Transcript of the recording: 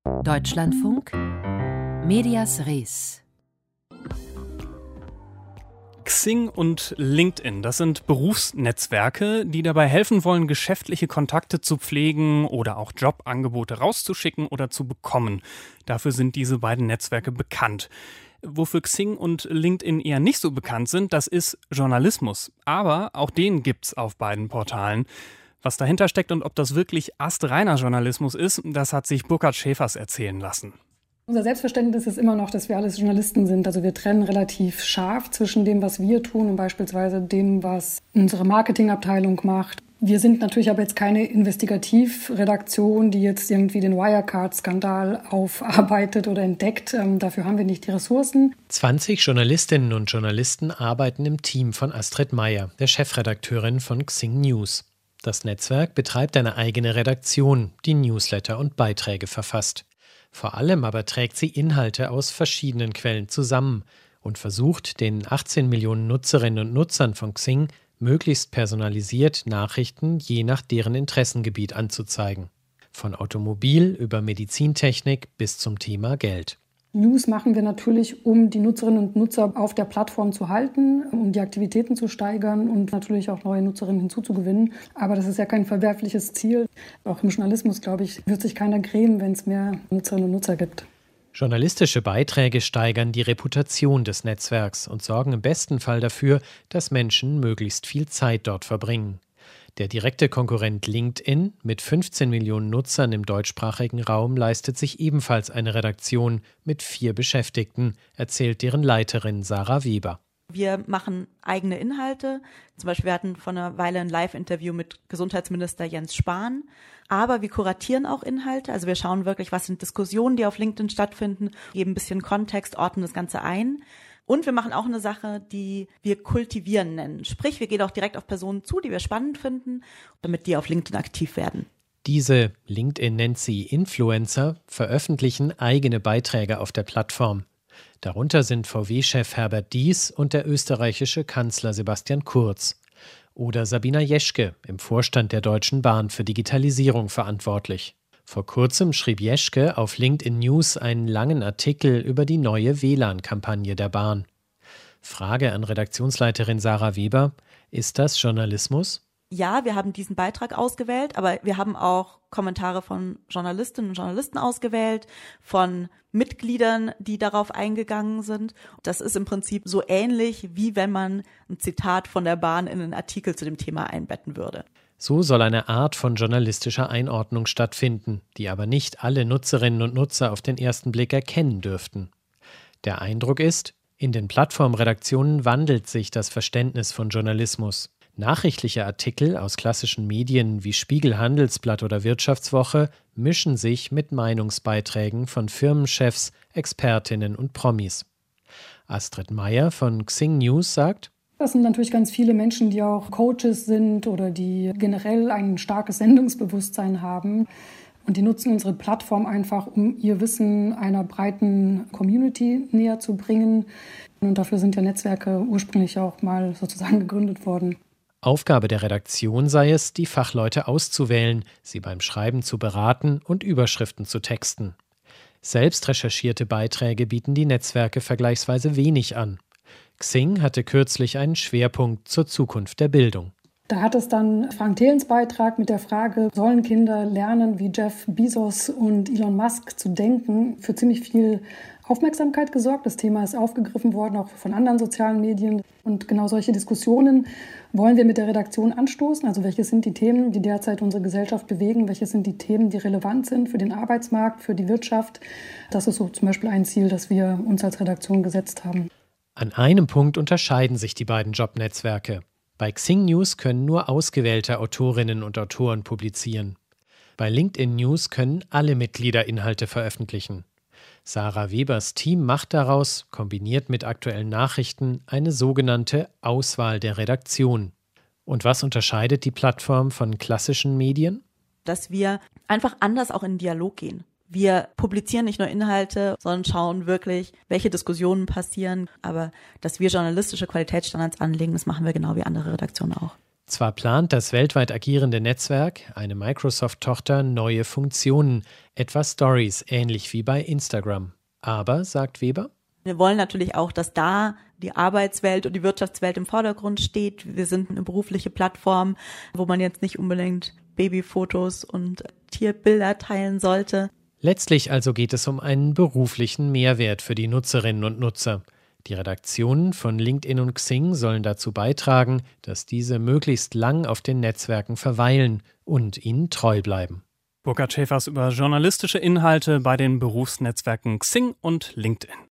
Deutschlandfunk Medias Res. Xing und LinkedIn, das sind Berufsnetzwerke, die dabei helfen wollen, geschäftliche Kontakte zu pflegen oder auch Jobangebote rauszuschicken oder zu bekommen. Dafür sind diese beiden Netzwerke bekannt. Wofür Xing und LinkedIn eher nicht so bekannt sind, das ist Journalismus. Aber auch den gibt's auf beiden Portalen. Was dahinter steckt und ob das wirklich astreiner Journalismus ist, das hat sich Burkhard Schäfers erzählen lassen. Unser Selbstverständnis ist immer noch, dass wir alles Journalisten sind. Also wir trennen relativ scharf zwischen dem, was wir tun und beispielsweise dem, was unsere Marketingabteilung macht. Wir sind natürlich aber jetzt keine Investigativredaktion, die jetzt irgendwie den Wirecard-Skandal aufarbeitet oder entdeckt. Dafür haben wir nicht die Ressourcen. 20 Journalistinnen und Journalisten arbeiten im Team von Astrid Meier, der Chefredakteurin von Xing News. Das Netzwerk betreibt eine eigene Redaktion, die Newsletter und Beiträge verfasst. Vor allem aber trägt sie Inhalte aus verschiedenen Quellen zusammen und versucht, den 18 Millionen Nutzerinnen und Nutzern von Xing möglichst personalisiert Nachrichten je nach deren Interessengebiet anzuzeigen. Von Automobil über Medizintechnik bis zum Thema Geld. News machen wir natürlich, um die Nutzerinnen und Nutzer auf der Plattform zu halten, um die Aktivitäten zu steigern und natürlich auch neue Nutzerinnen hinzuzugewinnen. Aber das ist ja kein verwerfliches Ziel. Auch im Journalismus, glaube ich, wird sich keiner grämen, wenn es mehr Nutzerinnen und Nutzer gibt. Journalistische Beiträge steigern die Reputation des Netzwerks und sorgen im besten Fall dafür, dass Menschen möglichst viel Zeit dort verbringen. Der direkte Konkurrent LinkedIn mit 15 Millionen Nutzern im deutschsprachigen Raum leistet sich ebenfalls eine Redaktion mit 4 Beschäftigten, erzählt deren Leiterin Sarah Weber. Wir machen eigene Inhalte. Zum Beispiel, wir hatten vor einer Weile ein Live-Interview mit Gesundheitsminister Jens Spahn. Aber wir kuratieren auch Inhalte. Also wir schauen wirklich, was sind Diskussionen, die auf LinkedIn stattfinden, geben ein bisschen Kontext, ordnen das Ganze ein. Und wir machen auch eine Sache, die wir kultivieren nennen. Sprich, wir gehen auch direkt auf Personen zu, die wir spannend finden, damit die auf LinkedIn aktiv werden. Diese, LinkedIn nennt sie Influencer, veröffentlichen eigene Beiträge auf der Plattform. Darunter sind VW-Chef Herbert Diess und der österreichische Kanzler Sebastian Kurz. Oder Sabina Jeschke, im Vorstand der Deutschen Bahn für Digitalisierung verantwortlich. Vor kurzem schrieb Jeschke auf LinkedIn News einen langen Artikel über die neue WLAN-Kampagne der Bahn. Frage an Redaktionsleiterin Sarah Weber: Ist das Journalismus? Ja, wir haben diesen Beitrag ausgewählt, aber wir haben auch Kommentare von Journalistinnen und Journalisten ausgewählt, von Mitgliedern, die darauf eingegangen sind. Das ist im Prinzip so ähnlich, wie wenn man ein Zitat von der Bahn in einen Artikel zu dem Thema einbetten würde. So soll eine Art von journalistischer Einordnung stattfinden, die aber nicht alle Nutzerinnen und Nutzer auf den ersten Blick erkennen dürften. Der Eindruck ist, in den Plattformredaktionen wandelt sich das Verständnis von Journalismus. Nachrichtliche Artikel aus klassischen Medien wie Spiegel, Handelsblatt oder Wirtschaftswoche mischen sich mit Meinungsbeiträgen von Firmenchefs, Expertinnen und Promis. Astrid Meier von Xing News sagt: Das sind natürlich ganz viele Menschen, die auch Coaches sind oder die generell ein starkes Sendungsbewusstsein haben. Und die nutzen unsere Plattform einfach, um ihr Wissen einer breiten Community näher zu bringen. Und dafür sind ja Netzwerke ursprünglich auch mal sozusagen gegründet worden. Aufgabe der Redaktion sei es, die Fachleute auszuwählen, sie beim Schreiben zu beraten und Überschriften zu texten. Selbst recherchierte Beiträge bieten die Netzwerke vergleichsweise wenig an. Xing hatte kürzlich einen Schwerpunkt zur Zukunft der Bildung. Da hat es dann Frank Thelens Beitrag mit der Frage, sollen Kinder lernen, wie Jeff Bezos und Elon Musk zu denken, für ziemlich viel Aufmerksamkeit gesorgt. Das Thema ist aufgegriffen worden, auch von anderen sozialen Medien. Und genau solche Diskussionen wollen wir mit der Redaktion anstoßen. Also welche sind die Themen, die derzeit unsere Gesellschaft bewegen? Welche sind die Themen, die relevant sind für den Arbeitsmarkt, für die Wirtschaft? Das ist so zum Beispiel ein Ziel, das wir uns als Redaktion gesetzt haben. An einem Punkt unterscheiden sich die beiden Jobnetzwerke. Bei Xing News können nur ausgewählte Autorinnen und Autoren publizieren. Bei LinkedIn News können alle Mitglieder Inhalte veröffentlichen. Sarah Webers Team macht daraus, kombiniert mit aktuellen Nachrichten, eine sogenannte Auswahl der Redaktion. Und was unterscheidet die Plattform von klassischen Medien? Dass wir einfach anders auch in den Dialog gehen. Wir publizieren nicht nur Inhalte, sondern schauen wirklich, welche Diskussionen passieren. Aber dass wir journalistische Qualitätsstandards anlegen, das machen wir genau wie andere Redaktionen auch. Zwar plant das weltweit agierende Netzwerk, eine Microsoft-Tochter, neue Funktionen, etwa Stories, ähnlich wie bei Instagram. Aber, sagt Weber, wir wollen natürlich auch, dass da die Arbeitswelt und die Wirtschaftswelt im Vordergrund steht. Wir sind eine berufliche Plattform, wo man jetzt nicht unbedingt Babyfotos und Tierbilder teilen sollte. Letztlich also geht es um einen beruflichen Mehrwert für die Nutzerinnen und Nutzer. Die Redaktionen von LinkedIn und Xing sollen dazu beitragen, dass diese möglichst lang auf den Netzwerken verweilen und ihnen treu bleiben. Burkhard Schäfers über journalistische Inhalte bei den Berufsnetzwerken Xing und LinkedIn.